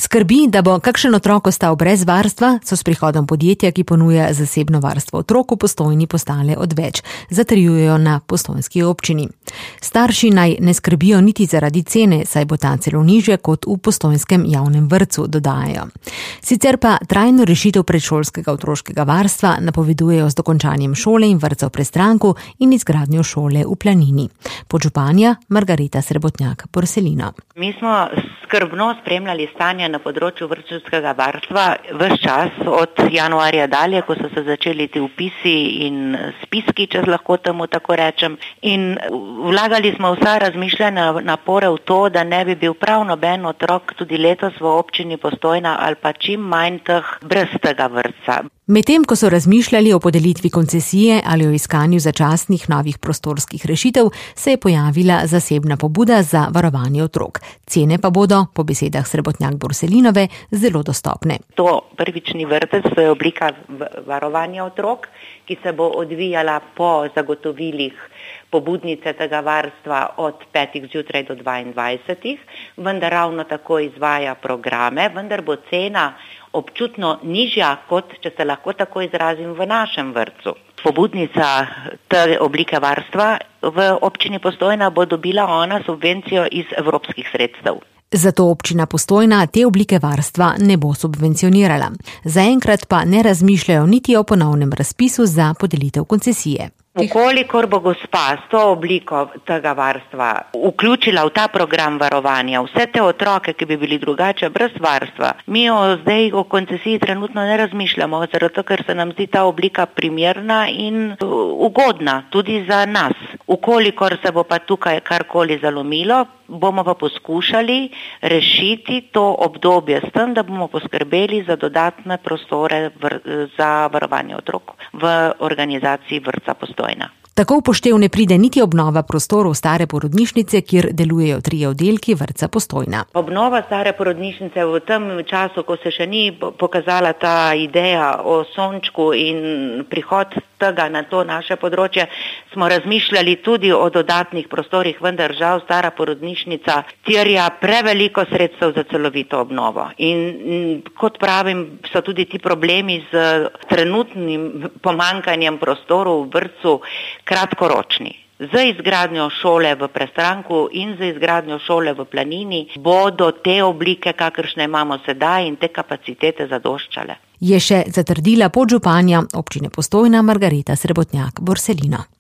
Skrbi, da bo kakšen otrok ostal brez varstva, so s prihodom podjetja, ki ponuja zasebno varstvo otrok v Postojni, postale odveč, zatrjujejo na postojnski občini. Starši naj ne skrbijo niti zaradi cene, saj bo ta celo nižja kot v postojnskem javnem vrtcu, dodajajo. Sicer pa trajno rešitev predšolskega otroškega varstva napovedujejo z dokončanjem šole in vrtca v Prestranku in izgradnjo šole v Planini. Podžupanja Margarita Srebotnjak-Borselino. Mi smo skrbno spremljali stanje na področju vrtčevskega varstva ves čas od januarja dalje, ko so se začeli ti vpisi in spiski, če lahko temu tako rečem. In vlagali smo vsa razmišljanja napore v to, da ne bi bil prav noben otrok tudi letos v občini Postojna ali pa čim manj teh brez tega vrtca. Medtem, ko so razmišljali o podelitvi koncesije ali o iskanju začasnih novih prostorskih rešitev, se je pojavila zasebna pobuda za varovanje otrok. Cene pa bodo, po besedah Srebotnjak-Borselinove, zelo dostopne. To prvični vrtec, to je oblika varovanja otrok, ki se bo odvijala po zagotovilih pobudnice tega varstva od 5. zjutraj do 22. Vendar ravno tako izvaja programe, vendar bo cena občutno nižja, kot če se lahko tako izrazim, v našem vrtcu. Pobudnica te oblike varstva v občini Postojna bo dobila ona subvencijo iz evropskih sredstev. Zato občina Postojna te oblike varstva ne bo subvencionirala. Zaenkrat pa ne razmišljajo niti o ponovnem razpisu za podelitev koncesije. Ukolikor bo gospa s to obliko tega varstva vključila v ta program varovanja vse te otroke, ki bi bili drugače brez varstva, mi zdaj o koncesiji trenutno ne razmišljamo, zato ker se nam zdi ta oblika primerna in ugodna tudi za nas. Ukolikor se bo pa tukaj karkoli zalomilo, bomo pa poskušali rešiti to obdobje s tem, da bomo poskrbeli za dodatne prostore za varovanje otrok v organizaciji vrtca Postojna. Tako v poštev ne pride niti obnova prostorov stare porodnišnice, kjer delujejo 3 oddelki vrtca Postojna. Obnova stare porodnišnice v tem času, ko se še ni pokazala ta ideja o sončku in prihod tega na to naše področje, smo razmišljali tudi o dodatnih prostorih, vendar žal stara porodnišnica terja preveliko sredstev za celovito obnovo. In kot pravim, so tudi ti problemi z trenutnim pomanjkanjem prostorov v vrtcu kratkoročni. Z izgradnjo šole v Prestranku in z izgradnjo šole v Planini bodo te oblike, kakršne imamo sedaj, in te kapacitete zadoščale. Je še zatrdila podžupanja občine Postojna Margarita Srebotnjak-Borselino.